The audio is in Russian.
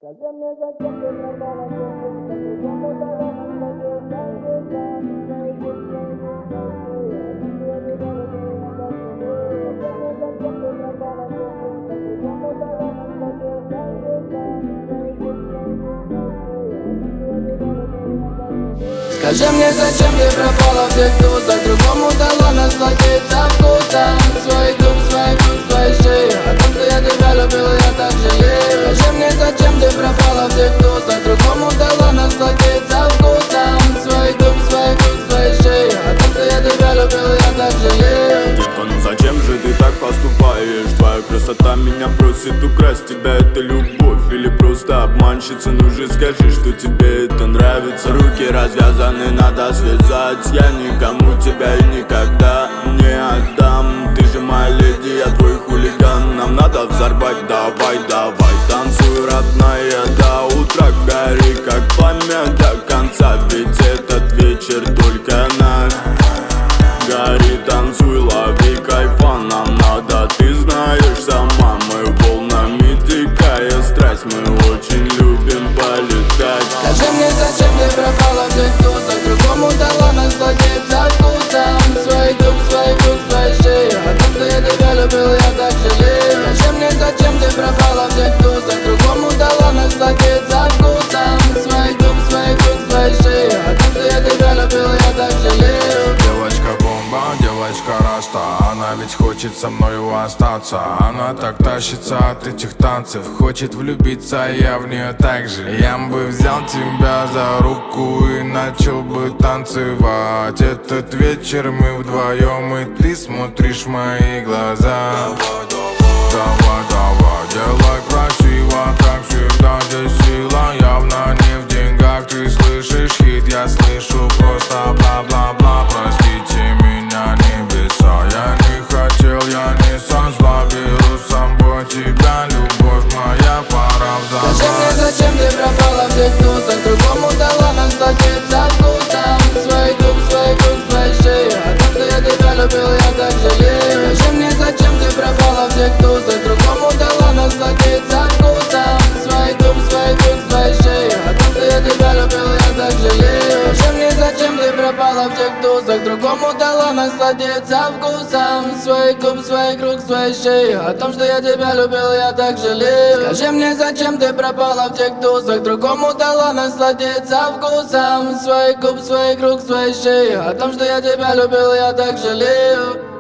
Скажи мне, зачем ты пропала, кому дала Скажи мне, зачем ты пропала в тех тусах, другому дала насладиться вкусом своих губ, своей шеи. О том, что я тебя любил, я так жалею. Скажи мне, зачем ты пропала в тех тусах, другому дала насладиться вкусом своих губ, своей шеи. О том, что я тебя любил, я так жалею. Детка, ну зачем же ты так поступаешь? Твоя красота меня просит украсть. Тебя это любовь или просто обманщица? Ну же скажи, что тебе это нравится. Руки развязаны, надо связать. Я никому тебя и никогда не отдам. Ты же моя леди, я твой хулиган. Нам надо взорвать, давай, танцуй, родная, до утра. Гори как пламя до конца, ведь этот вечер только наш. Гори, танцуй, лови кайфа, нам надо, ты знаешь сама. Мы волнами дикая страсть, мы очень любим полетать. Скажи мне, зачем ты пропала в тех тусах, другому дала насладиться вкусом своих губ, своей шеи. О том, что я тебя любил, я так жалею. Скажи мне, зачем ты пропала в тех тусах, другому дала насладиться вкусом своих губ, своей шеи. О том, что я тебя любил, я так жалею. Девочка бомба, девочка раста. Она ведь хочет со мною остаться. Она так тащится от этих танцев, хочет влюбиться, я в нее так же. Я бы взял тебя за руку и начал бы танцевать. Этот вечер мы вдвоем, и ты смотришь в мои глаза. Давай, делай красиво, как всегда. Здесь сила явно не в деньгах. Ты слышишь хит, я слышу просто бла-бла-бла. Простите меня, небеса, я не хотел, я не со зла. Беру с собой тебя, любовь моя, пора взорвать. Скажи мне, зачем ты пропала в тех тусах, другому дала насладиться вкусом своих губ, своей шеи. О том, что я тебя любил, я так жалею. Скажи мне, зачем ты пропала в тех тусах, другому дала насладиться вкусом своих губ, своей шеи. О том, что я тебя любил, я так жалею. Скажи мне, зачем ты пропала в тех тусах, другому дала насладиться вкусом своих губ, своей шеи. О том, что я тебя любил, я так жалею. Скажи мне, зачем ты пропала в тех тусах, другому дала насладиться вкусом своих губ, своей шеи. О том, что я тебя любил, я так жалею.